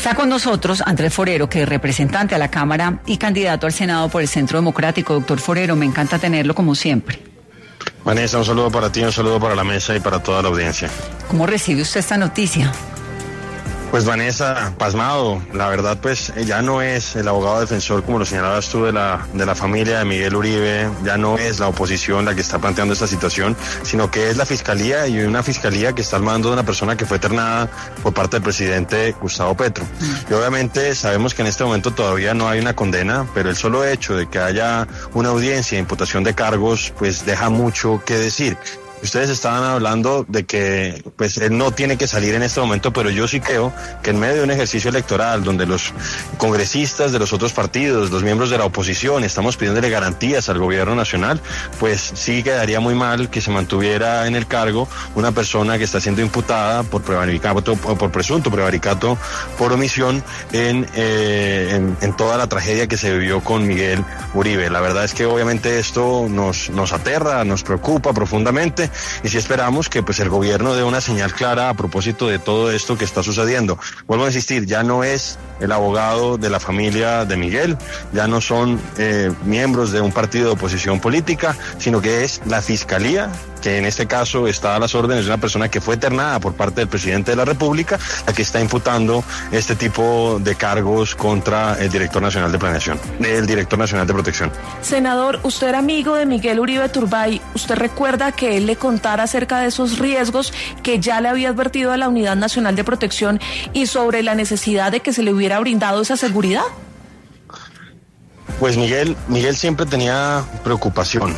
Está con nosotros Andrés Forero, que es representante a la Cámara y candidato al Senado por el Centro Democrático. Doctor Forero, me encanta tenerlo como siempre. Vanessa, un saludo para ti, un saludo para la mesa y para toda la audiencia. ¿Cómo recibe usted esta noticia? Pues Vanessa, pasmado, la verdad pues ya no es el abogado defensor, como lo señalabas tú, de la familia de Miguel Uribe, ya no es la oposición la que está planteando esta situación, sino que es la fiscalía, y una fiscalía que está al mando de una persona que fue ternada por parte del presidente Gustavo Petro. Y obviamente sabemos que en este momento todavía no hay una condena, pero el solo hecho de que haya una audiencia de imputación de cargos pues deja mucho que decir. Ustedes estaban hablando de que pues él no tiene que salir en este momento, pero yo sí creo que en medio de un ejercicio electoral donde los congresistas de los otros partidos, los miembros de la oposición, estamos pidiéndole garantías al gobierno nacional, pues sí quedaría muy mal que se mantuviera en el cargo una persona que está siendo imputada por prevaricato, por presunto prevaricato por omisión en toda la tragedia que se vivió con Miguel Uribe. La verdad es que obviamente esto nos aterra, nos preocupa profundamente. Y sí esperamos que pues el gobierno dé una señal clara a propósito de todo esto que está sucediendo. Vuelvo a insistir, ya no es el abogado de la familia de Miguel, ya no son miembros de un partido de oposición política, sino que es la fiscalía, que en este caso está a las órdenes de una persona que fue ternada por parte del presidente de la República, la que está imputando este tipo de cargos contra el director nacional de planeación, el director nacional de protección. Senador, usted era amigo de Miguel Uribe Turbay. ¿Usted recuerda que él le contara acerca de esos riesgos que ya le había advertido a la Unidad Nacional de Protección y sobre la necesidad de que se le hubiera brindado esa seguridad? Pues Miguel siempre tenía preocupación,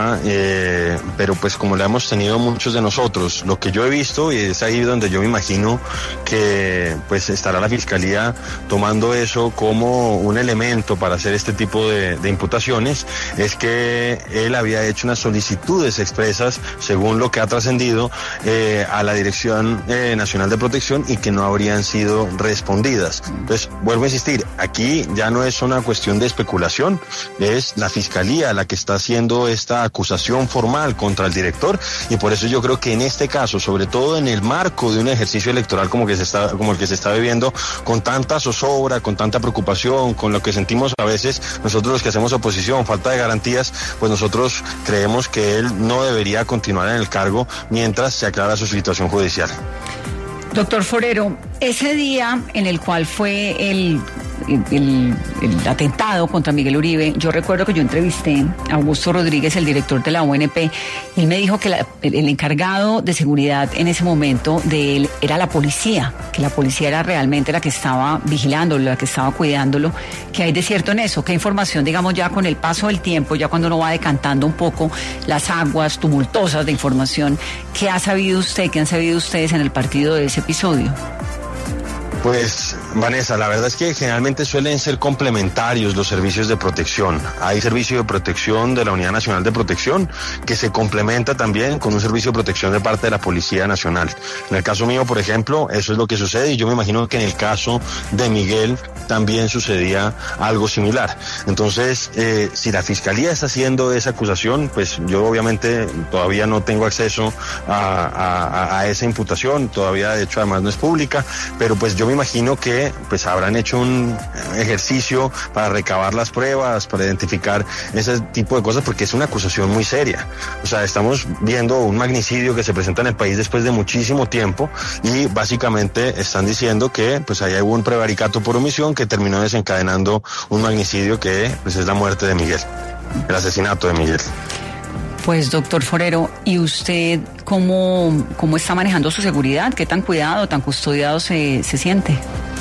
pero pues como la hemos tenido muchos de nosotros, lo que yo he visto, y es ahí donde yo me imagino que pues estará la Fiscalía tomando eso como un elemento para hacer este tipo de imputaciones, es que él había hecho unas solicitudes expresas, según lo que ha trascendido, a la Dirección Nacional de Protección, y que no habrían sido respondidas. Entonces, vuelvo a insistir, aquí ya no es una cuestión de especulación, es la Fiscalía la que está haciendo esta acusación formal contra el director, y por eso yo creo que en este caso, sobre todo en el marco de un ejercicio electoral como el que se está viviendo, con tanta zozobra, con tanta preocupación, con lo que sentimos a veces nosotros los que hacemos oposición, falta de garantías, pues nosotros creemos que él no debería continuar en el cargo mientras se aclara su situación judicial. Doctor Forero, ese día en el cual fue el atentado contra Miguel Uribe, yo recuerdo que yo entrevisté a Augusto Rodríguez, el director de la ONP, y él me dijo que el encargado de seguridad en ese momento de él era la policía, que la policía era realmente la que estaba vigilándolo, la que estaba cuidándolo. ¿Qué hay de cierto en eso? ¿Qué información, digamos, ya con el paso del tiempo, ya cuando uno va decantando un poco las aguas tumultuosas de información, qué ha sabido usted, qué han sabido ustedes en el partido de ese episodio? Pues, Vanessa, la verdad es que generalmente suelen ser complementarios los servicios de protección. Hay servicio de protección de la Unidad Nacional de Protección que se complementa también con un servicio de protección de parte de la Policía Nacional. En el caso mío, por ejemplo, eso es lo que sucede, y yo me imagino que en el caso de Miguel también sucedía algo similar. Entonces, si la Fiscalía está haciendo esa acusación, pues yo obviamente todavía no tengo acceso a esa imputación, todavía de hecho además no es pública, pero pues yo me imagino que pues habrán hecho un ejercicio para recabar las pruebas, para identificar ese tipo de cosas, porque es una acusación muy seria. O sea, estamos viendo un magnicidio que se presenta en el país después de muchísimo tiempo, y básicamente están diciendo que pues ahí hubo un prevaricato por omisión que terminó desencadenando un magnicidio que pues es la muerte de Miguel, el asesinato de Miguel. Pues, doctor Forero, ¿y usted cómo está manejando su seguridad? ¿Qué tan cuidado, tan custodiado se siente?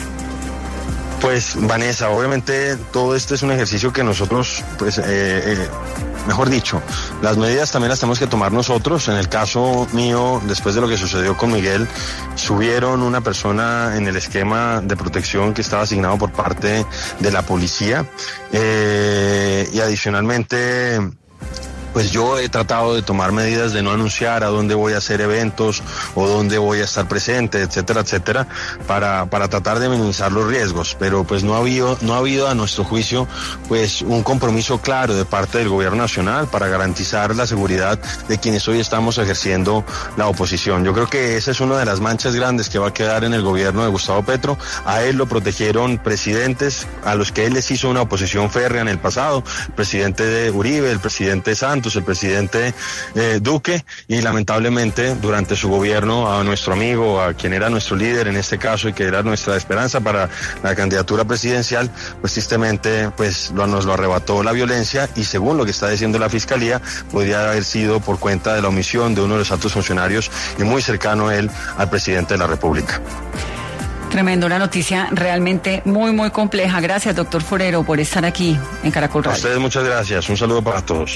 Pues, Vanessa, obviamente todo esto es un ejercicio que nosotros, pues, mejor dicho, las medidas también las tenemos que tomar nosotros. En el caso mío, después de lo que sucedió con Miguel, subieron una persona en el esquema de protección que estaba asignado por parte de la policía, y adicionalmente pues yo he tratado de tomar medidas de no anunciar a dónde voy a hacer eventos o dónde voy a estar presente, etcétera, etcétera, para tratar de minimizar los riesgos, pero pues no ha habido a nuestro juicio pues un compromiso claro de parte del gobierno nacional para garantizar la seguridad de quienes hoy estamos ejerciendo la oposición. Yo creo que esa es una de las manchas grandes que va a quedar en el gobierno de Gustavo Petro. A él lo protegieron presidentes a los que él les hizo una oposición férrea en el pasado, el presidente Uribe, el presidente Santos, el presidente Duque, y lamentablemente durante su gobierno a nuestro amigo, a quien era nuestro líder en este caso y que era nuestra esperanza para la candidatura presidencial, pues tristemente pues nos lo arrebató la violencia, y según lo que está diciendo la Fiscalía, podría haber sido por cuenta de la omisión de uno de los altos funcionarios y muy cercano él al presidente de la República. Tremendo, una noticia realmente muy, muy compleja. Gracias, doctor Forero, por estar aquí en Caracol Radio. A ustedes muchas gracias. Un saludo para todos.